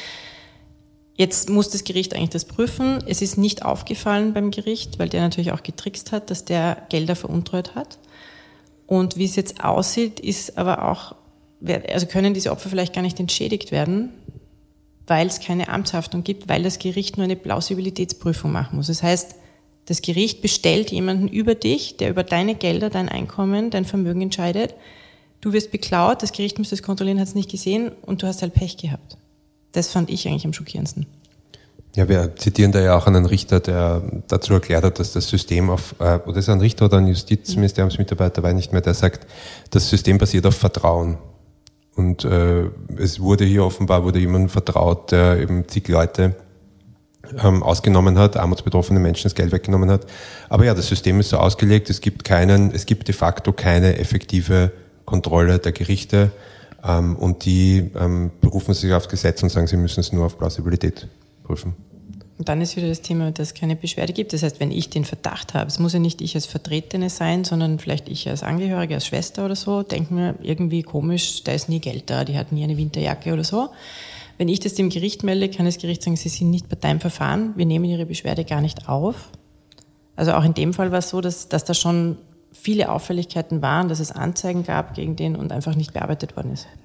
Jetzt muss das Gericht eigentlich das prüfen. Es ist nicht aufgefallen beim Gericht, weil der natürlich auch getrickst hat, dass der Gelder veruntreut hat. Und wie es jetzt aussieht, ist aber auch, also können diese Opfer vielleicht gar nicht entschädigt werden, weil es keine Amtshaftung gibt, weil das Gericht nur eine Plausibilitätsprüfung machen muss. Das heißt, das Gericht bestellt jemanden über dich, der über deine Gelder, dein Einkommen, dein Vermögen entscheidet. Du wirst beklaut, das Gericht müsste es kontrollieren, hat es nicht gesehen und du hast halt Pech gehabt. Das fand ich eigentlich am schockierendsten. Ja, wir zitieren da ja auch einen Richter, der dazu erklärt hat, dass das System oder ist ein Richter oder ein Justizministeriumsmitarbeiter, weiß nicht mehr, der sagt, das System basiert auf Vertrauen. Und es wurde jemandem vertraut, der eben zig Leute ausgenommen hat, armutsbetroffene Menschen das Geld weggenommen hat. Aber ja, das System ist so ausgelegt, es gibt de facto keine effektive Kontrolle der Gerichte und die berufen sich aufs Gesetz und sagen, sie müssen es nur auf Plausibilität prüfen. Und dann ist wieder das Thema, dass es keine Beschwerde gibt. Das heißt, wenn ich den Verdacht habe, es muss ja nicht ich als Vertretene sein, sondern vielleicht ich als Angehörige, als Schwester oder so, denke mir irgendwie komisch, da ist nie Geld da, die hat nie eine Winterjacke oder so. Wenn ich das dem Gericht melde, kann das Gericht sagen, Sie sind nicht bei deinem Verfahren, wir nehmen Ihre Beschwerde gar nicht auf. Also auch in dem Fall war es so, dass da schon viele Auffälligkeiten waren, dass es Anzeigen gab gegen den und einfach nicht bearbeitet worden ist.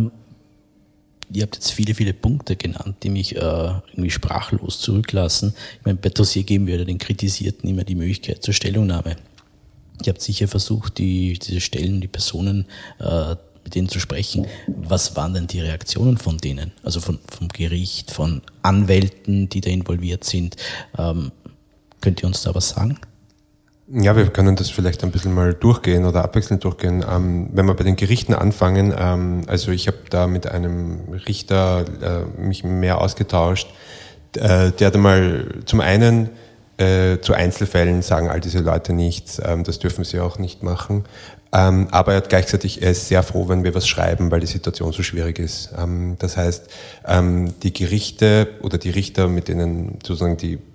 Ihr habt jetzt viele, viele Punkte genannt, die mich irgendwie sprachlos zurücklassen. Ich meine, bei Dossier geben wir den Kritisierten immer die Möglichkeit zur Stellungnahme. Ihr habt sicher versucht, diese Stellen, die Personen mit denen zu sprechen. Was waren denn die Reaktionen von denen? Also vom Gericht, von Anwälten, die da involviert sind. Könnt ihr uns da was sagen? Ja, wir können das vielleicht ein bisschen mal durchgehen oder abwechselnd durchgehen. Wenn wir bei den Gerichten anfangen, also ich habe da mit einem Richter mich mehr ausgetauscht. Der hat einmal zum einen zu Einzelfällen sagen all diese Leute nichts, das dürfen sie auch nicht machen. Aber er hat gleichzeitig, er ist sehr froh, wenn wir was schreiben, weil die Situation so schwierig ist. Das heißt, die Gerichte oder die Richter, mit denen sozusagen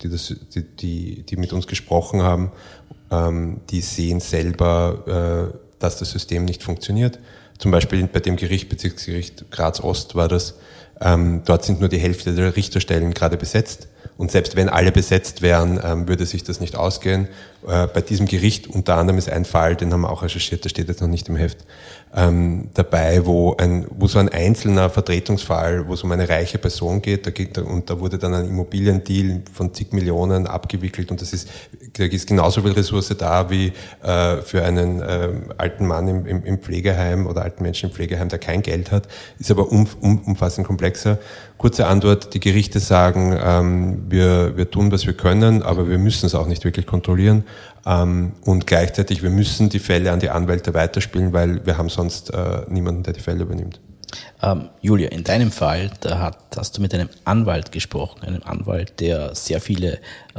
die mit uns gesprochen haben, die sehen selber, dass das System nicht funktioniert. Zum Beispiel bei dem Gericht, Bezirksgericht Graz Ost war das, dort sind nur die Hälfte der Richterstellen gerade besetzt. Und selbst wenn alle besetzt wären, würde sich das nicht ausgehen. Bei diesem Gericht unter anderem ist ein Fall, den haben wir auch recherchiert, der steht jetzt noch nicht im Heft, dabei, wo so ein einzelner Vertretungsfall, wo es um eine reiche Person geht, und da wurde dann ein Immobiliendeal von zig Millionen abgewickelt, und da ist genauso viel Ressource da wie für einen alten Mann im Pflegeheim oder alten Menschen im Pflegeheim, der kein Geld hat, ist aber umfassend komplexer. Kurze Antwort, die Gerichte sagen, wir tun, was wir können, aber wir müssen es auch nicht wirklich kontrollieren. Und gleichzeitig, wir müssen die Fälle an die Anwälte weiterspielen, weil wir haben sonst niemanden, der die Fälle übernimmt. Julia, in deinem Fall, hast du mit einem Anwalt gesprochen, einem Anwalt, der sehr viele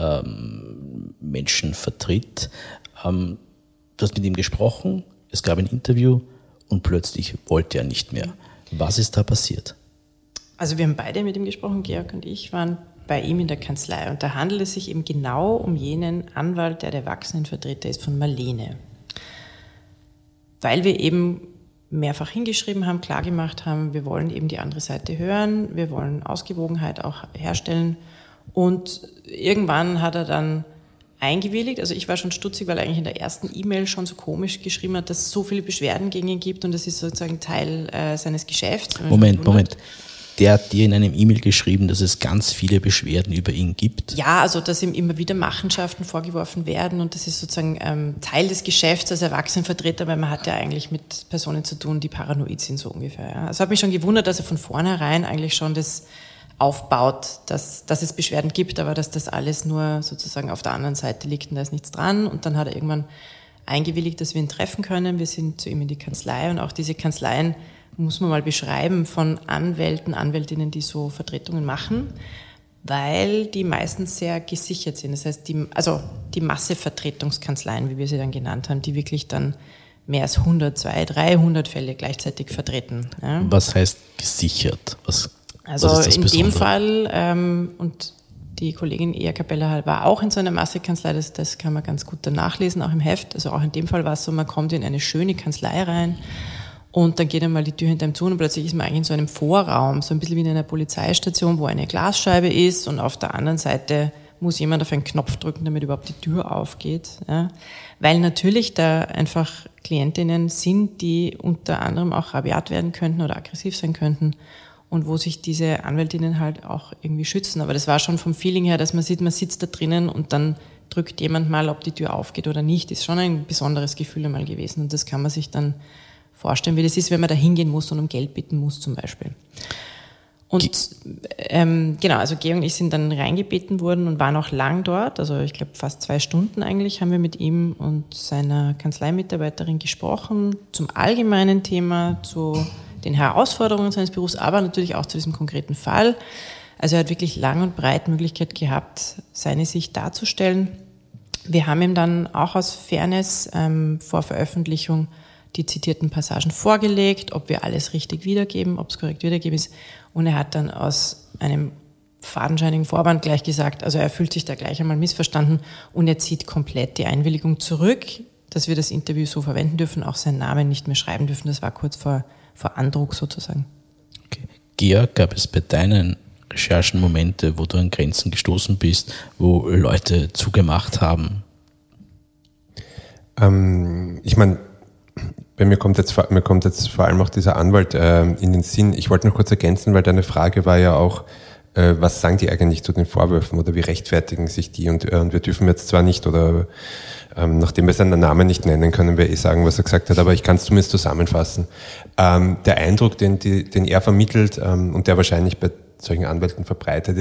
Menschen vertritt. Du hast mit ihm gesprochen, es gab ein Interview und plötzlich wollte er nicht mehr. Was ist da passiert? Also wir haben beide mit ihm gesprochen, Georg und ich waren bei ihm in der Kanzlei. Und da handelt es sich eben genau um jenen Anwalt, der Erwachsenenvertreter ist von Marlene. Weil wir eben mehrfach hingeschrieben haben, klargemacht haben, wir wollen eben die andere Seite hören, wir wollen Ausgewogenheit auch herstellen. Und irgendwann hat er dann eingewilligt. Also ich war schon stutzig, weil er eigentlich in der ersten E-Mail schon so komisch geschrieben hat, dass es so viele Beschwerden gegen ihn gibt und das ist sozusagen Teil seines Geschäfts. Moment. Der hat dir in einem E-Mail geschrieben, dass es ganz viele Beschwerden über ihn gibt? Ja, also dass ihm immer wieder Machenschaften vorgeworfen werden und das ist sozusagen Teil des Geschäfts als Erwachsenenvertreter, weil man hat ja eigentlich mit Personen zu tun, die paranoid sind, so ungefähr. Ja. Also hat mich schon gewundert, dass er von vornherein eigentlich schon das aufbaut, dass es Beschwerden gibt, aber dass das alles nur sozusagen auf der anderen Seite liegt und da ist nichts dran. Und dann hat er irgendwann eingewilligt, dass wir ihn treffen können. Wir sind zu ihm in die Kanzlei und auch diese Kanzleien muss man mal beschreiben von Anwälten, Anwältinnen, die so Vertretungen machen, weil die meistens sehr gesichert sind. Das heißt, die Massevertretungskanzleien, wie wir sie dann genannt haben, die wirklich dann mehr als 100, 200, 300 Fälle gleichzeitig vertreten. Ja. Was heißt gesichert? Was also ist das in Besondere? dem Fall, und die Kollegin Ea Capella war auch in so einer Massekanzlei, das kann man ganz gut dann nachlesen, auch im Heft. Also auch in dem Fall war es so, man kommt in eine schöne Kanzlei rein, und dann geht einmal die Tür hinter ihm zu und plötzlich ist man eigentlich in so einem Vorraum, so ein bisschen wie in einer Polizeistation, wo eine Glasscheibe ist und auf der anderen Seite muss jemand auf einen Knopf drücken, damit überhaupt die Tür aufgeht. Ja. Weil natürlich da einfach Klientinnen sind, die unter anderem auch rabiat werden könnten oder aggressiv sein könnten und wo sich diese Anwältinnen halt auch irgendwie schützen. Aber das war schon vom Feeling her, dass man sieht, man sitzt da drinnen und dann drückt jemand mal, ob die Tür aufgeht oder nicht. Ist schon ein besonderes Gefühl einmal gewesen und das kann man sich dann vorstellen, wie das ist, wenn man da hingehen muss und um Geld bitten muss zum Beispiel. Und genau, also Georg und ich sind dann reingebeten worden und waren auch lang dort, also ich glaube fast 2 Stunden eigentlich haben wir mit ihm und seiner Kanzleimitarbeiterin gesprochen zum allgemeinen Thema, zu den Herausforderungen seines Berufs, aber natürlich auch zu diesem konkreten Fall. Also er hat wirklich lang und breit Möglichkeit gehabt, seine Sicht darzustellen. Wir haben ihm dann auch aus Fairness vor Veröffentlichung die zitierten Passagen vorgelegt, ob wir alles richtig wiedergeben, ob es korrekt wiedergeben ist. Und er hat dann aus einem fadenscheinigen Vorwand gleich gesagt, also er fühlt sich da gleich einmal missverstanden und er zieht komplett die Einwilligung zurück, dass wir das Interview so verwenden dürfen, auch seinen Namen nicht mehr schreiben dürfen. Das war kurz vor Andruck sozusagen. Okay. Georg, gab es bei deinen Recherchen Momente, wo du an Grenzen gestoßen bist, wo Leute zugemacht haben? Ich meine, bei mir kommt jetzt vor allem auch dieser Anwalt in den Sinn. Ich wollte noch kurz ergänzen, weil deine Frage war ja auch, was sagen die eigentlich zu den Vorwürfen oder wie rechtfertigen sich die? Und wir dürfen jetzt zwar nicht oder nachdem wir seinen Namen nicht nennen, können wir sagen, was er gesagt hat, aber ich kann es zumindest zusammenfassen. Der Eindruck, den er vermittelt und der wahrscheinlich bei solchen Anwälten verbreitet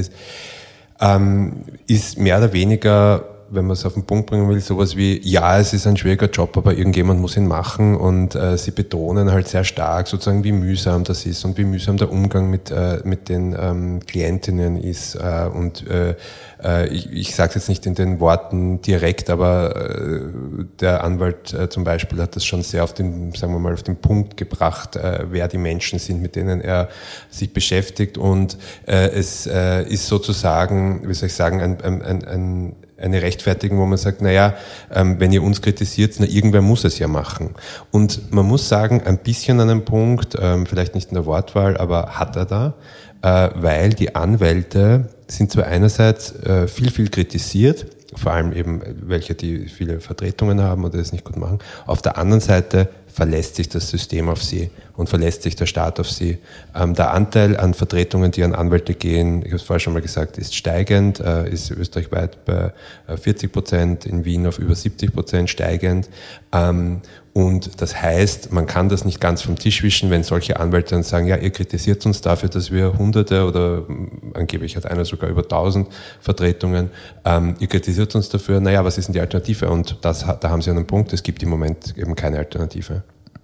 ist mehr oder weniger, wenn man es auf den Punkt bringen will, sowas wie, ja, es ist ein schwieriger Job, aber irgendjemand muss ihn machen und sie betonen halt sehr stark sozusagen, wie mühsam das ist und wie mühsam der Umgang mit den Klientinnen ist und ich sage es jetzt nicht in den Worten direkt, aber der Anwalt zum Beispiel hat das schon sehr auf den Punkt gebracht, wer die Menschen sind, mit denen er sich beschäftigt und es ist sozusagen, wie soll ich sagen, eine rechtfertigen, wo man sagt, wenn ihr uns kritisiert, irgendwer muss es ja machen. Und man muss sagen, ein bisschen an einem Punkt, vielleicht nicht in der Wortwahl, aber hat er da, weil die Anwälte sind zwar einerseits viel kritisiert, vor allem eben welche, die viele Vertretungen haben oder das nicht gut machen. Auf der anderen Seite verlässt sich das System auf sie und verlässt sich der Staat auf sie. Der Anteil an Vertretungen, die an Anwälte gehen, ich habe es vorher schon mal gesagt, ist steigend, ist österreichweit bei 40%, in Wien auf über 70% steigend. Und das heißt, man kann das nicht ganz vom Tisch wischen, wenn solche Anwälte dann sagen, ja, ihr kritisiert uns dafür, dass wir Hunderte oder angeblich hat einer sogar über 1000 Vertretungen, ihr kritisiert uns dafür, was ist denn die Alternative? Und da haben Sie einen Punkt, es gibt im Moment eben keine Alternative.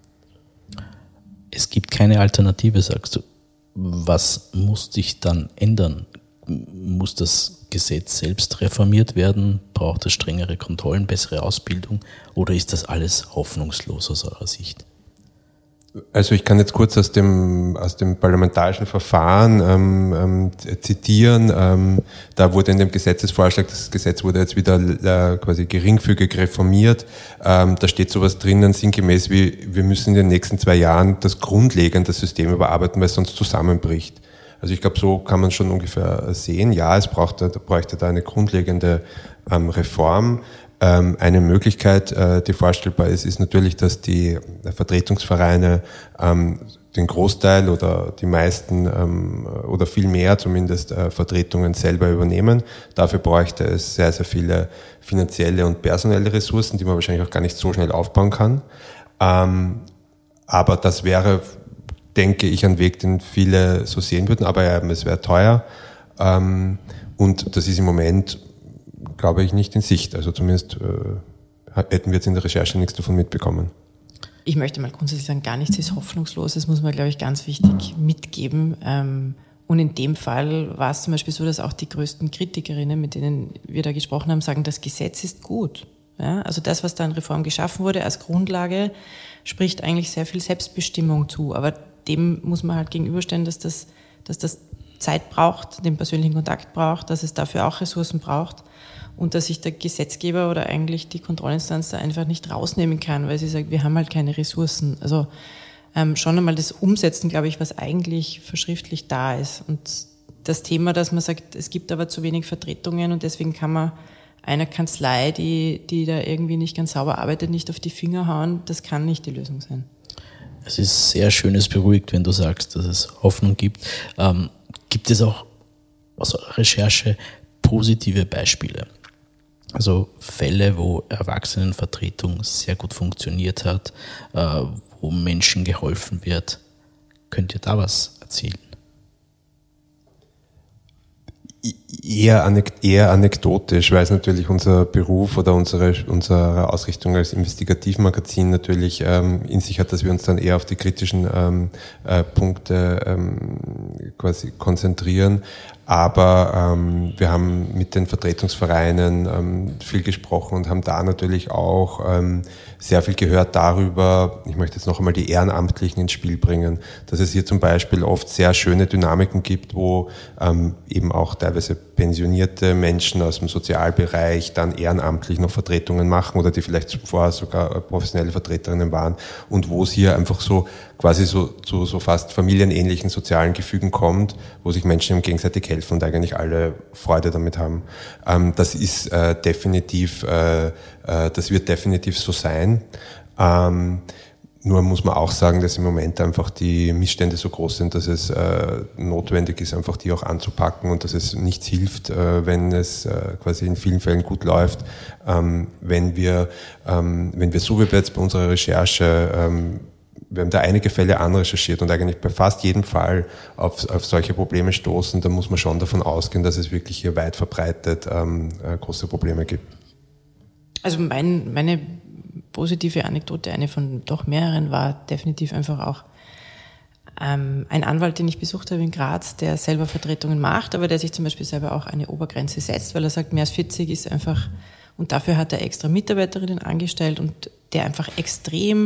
Es gibt keine Alternative, sagst du. Was muss sich dann ändern? Muss das Gesetz selbst reformiert werden? Braucht es strengere Kontrollen, bessere Ausbildung? Oder ist das alles hoffnungslos aus eurer Sicht? Also ich kann jetzt kurz aus dem parlamentarischen Verfahren zitieren. Da wurde in dem Gesetzesvorschlag, das Gesetz wurde jetzt wieder quasi geringfügig reformiert. Da steht sowas drinnen, sinngemäß wie, wir müssen in den nächsten 2 Jahren das grundlegende System überarbeiten, weil es sonst zusammenbricht. Also ich glaube, so kann man schon ungefähr sehen, ja, es bräuchte da eine grundlegende Reform. Eine Möglichkeit, die vorstellbar ist natürlich, dass die Vertretungsvereine den Großteil oder die meisten oder viel mehr zumindest Vertretungen selber übernehmen. Dafür bräuchte es sehr, sehr viele finanzielle und personelle Ressourcen, die man wahrscheinlich auch gar nicht so schnell aufbauen kann. Aber das wäre, denke ich, ein Weg, den viele so sehen würden, aber es wäre teuer. Und das ist im Moment, glaube ich, nicht in Sicht. Also zumindest hätten wir jetzt in der Recherche nichts davon mitbekommen. Ich möchte mal grundsätzlich sagen, gar nichts ist hoffnungslos. Das muss man, glaube ich, ganz wichtig mitgeben. Und in dem Fall war es zum Beispiel so, dass auch die größten Kritikerinnen, mit denen wir da gesprochen haben, sagen, das Gesetz ist gut. Ja, also das, was da an Reform geschaffen wurde als Grundlage, spricht eigentlich sehr viel Selbstbestimmung zu. Aber dem muss man halt gegenüberstellen, dass das Zeit braucht, den persönlichen Kontakt braucht, dass es dafür auch Ressourcen braucht und dass sich der Gesetzgeber oder eigentlich die Kontrollinstanz da einfach nicht rausnehmen kann, weil sie sagt, wir haben halt keine Ressourcen. Also schon einmal das Umsetzen, glaube ich, was eigentlich verschriftlich da ist. Und das Thema, dass man sagt, es gibt aber zu wenig Vertretungen und deswegen kann man einer Kanzlei, die da irgendwie nicht ganz sauber arbeitet, nicht auf die Finger hauen, das kann nicht die Lösung sein. Es ist sehr schön, es beruhigt, wenn du sagst, dass es Hoffnung gibt. Gibt es auch aus eurer Recherche positive Beispiele? Also Fälle, wo Erwachsenenvertretung sehr gut funktioniert hat, wo Menschen geholfen wird. Könnt ihr da was erzählen? Eher anekdotisch, weil es natürlich unser Beruf oder unsere Ausrichtung als Investigativmagazin natürlich in sich hat, dass wir uns dann eher auf die kritischen Punkte quasi konzentrieren. Aber wir haben mit den Vertretungsvereinen viel gesprochen und haben da natürlich auch sehr viel gehört darüber, ich möchte jetzt noch einmal die Ehrenamtlichen ins Spiel bringen, dass es hier zum Beispiel oft sehr schöne Dynamiken gibt, wo eben auch teilweise pensionierte Menschen aus dem Sozialbereich dann ehrenamtlich noch Vertretungen machen oder die vielleicht vorher sogar professionelle Vertreterinnen waren und wo es hier einfach so quasi so fast familienähnlichen sozialen Gefügen kommt, wo sich Menschen gegenseitig helfen und eigentlich alle Freude damit haben. Das ist definitiv, das wird definitiv so sein. Nur muss man auch sagen, dass im Moment einfach die Missstände so groß sind, dass es notwendig ist, einfach die auch anzupacken und dass es nichts hilft, wenn es quasi in vielen Fällen gut läuft. Wenn wir so wie jetzt bei unserer Recherche, wir haben da einige Fälle anrecherchiert und eigentlich bei fast jedem Fall auf solche Probleme stoßen, dann muss man schon davon ausgehen, dass es wirklich hier weit verbreitet große Probleme gibt. Also meine positive Anekdote, eine von doch mehreren, war definitiv einfach auch ein Anwalt, den ich besucht habe in Graz, der selber Vertretungen macht, aber der sich zum Beispiel selber auch eine Obergrenze setzt, weil er sagt, mehr als 40 ist einfach, und dafür hat er extra Mitarbeiterinnen angestellt und der einfach extrem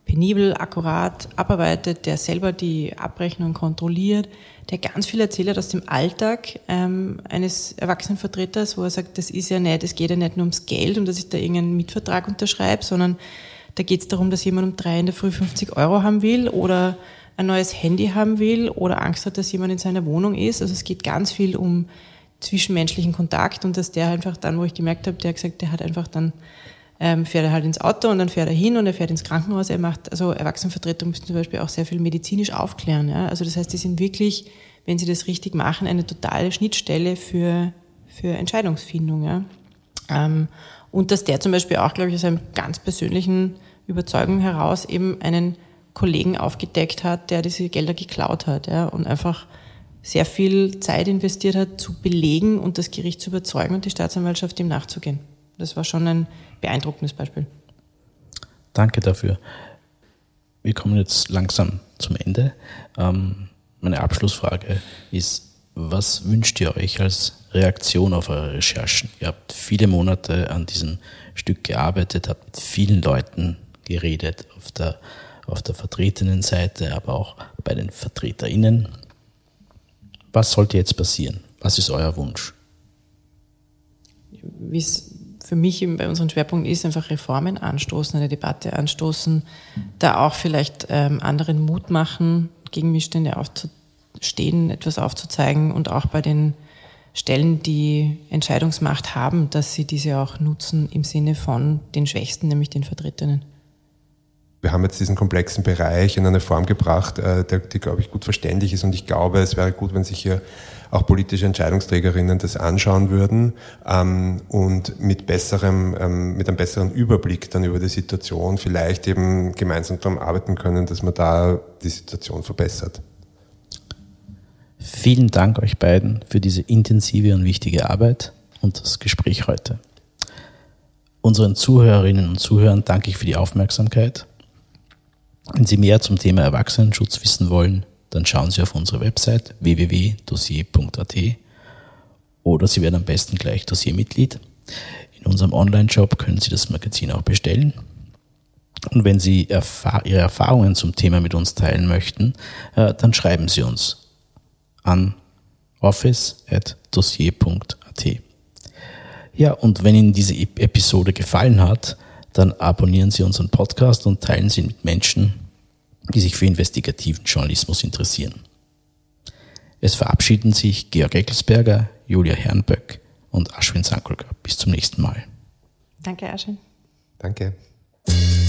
penibel, akkurat abarbeitet, der selber die Abrechnung kontrolliert, der ganz viel erzählt aus dem Alltag eines Erwachsenenvertreters, wo er sagt, das ist ja nicht, es geht ja nicht nur ums Geld und dass ich da irgendeinen Mietvertrag unterschreibe, sondern da geht es darum, dass jemand um 3 in der Früh 50 € haben will oder ein neues Handy haben will oder Angst hat, dass jemand in seiner Wohnung ist. Also es geht ganz viel um zwischenmenschlichen Kontakt und dass der einfach dann, wo ich gemerkt habe, der hat gesagt, der hat einfach dann fährt er halt ins Auto und dann fährt er hin und er fährt ins Krankenhaus. Er macht, also Erwachsenenvertreter müssen zum Beispiel auch sehr viel medizinisch aufklären. Ja? Also das heißt, die sind wirklich, wenn sie das richtig machen, eine totale Schnittstelle für Entscheidungsfindung. Ja? Und dass der zum Beispiel auch, glaube ich, aus einer ganz persönlichen Überzeugung heraus eben einen Kollegen aufgedeckt hat, der diese Gelder geklaut hat, ja? Und einfach sehr viel Zeit investiert hat, zu belegen und das Gericht zu überzeugen und die Staatsanwaltschaft ihm nachzugehen. Das war schon ein beeindruckendes Beispiel. Danke dafür. Wir kommen jetzt langsam zum Ende. Meine Abschlussfrage ist, was wünscht ihr euch als Reaktion auf eure Recherchen? Ihr habt viele Monate an diesem Stück gearbeitet, habt mit vielen Leuten geredet, auf der vertretenen Seite, aber auch bei den VertreterInnen. Was sollte jetzt passieren? Was ist euer Wunsch? Wie es für mich eben bei unseren Schwerpunkten ist, einfach Reformen anstoßen, eine Debatte anstoßen, da auch vielleicht anderen Mut machen, gegen Missstände aufzustehen, etwas aufzuzeigen und auch bei den Stellen, die Entscheidungsmacht haben, dass sie diese auch nutzen im Sinne von den Schwächsten, nämlich den Vertreterinnen. Wir haben jetzt diesen komplexen Bereich in eine Form gebracht, die, glaube ich, gut verständlich ist. Und ich glaube, es wäre gut, wenn sich hier auch politische Entscheidungsträgerinnen das anschauen würden und mit einem besseren Überblick dann über die Situation vielleicht eben gemeinsam daran arbeiten können, dass man da die Situation verbessert. Vielen Dank euch beiden für diese intensive und wichtige Arbeit und das Gespräch heute. Unseren Zuhörerinnen und Zuhörern danke ich für die Aufmerksamkeit. Wenn Sie mehr zum Thema Erwachsenenschutz wissen wollen, dann schauen Sie auf unsere Website www.dossier.at oder Sie werden am besten gleich Dossiermitglied. In unserem Online-Shop können Sie das Magazin auch bestellen. Und wenn Sie Ihre Erfahrungen zum Thema mit uns teilen möchten, dann schreiben Sie uns an office@dossier.at. Ja, und wenn Ihnen diese Episode gefallen hat, dann abonnieren Sie unseren Podcast und teilen Sie ihn mit Menschen, die sich für investigativen Journalismus interessieren. Es verabschieden sich Georg Eckelsberger, Julia Herrenböck und Ashwin Sankolka. Bis zum nächsten Mal. Danke, Ashwin. Danke.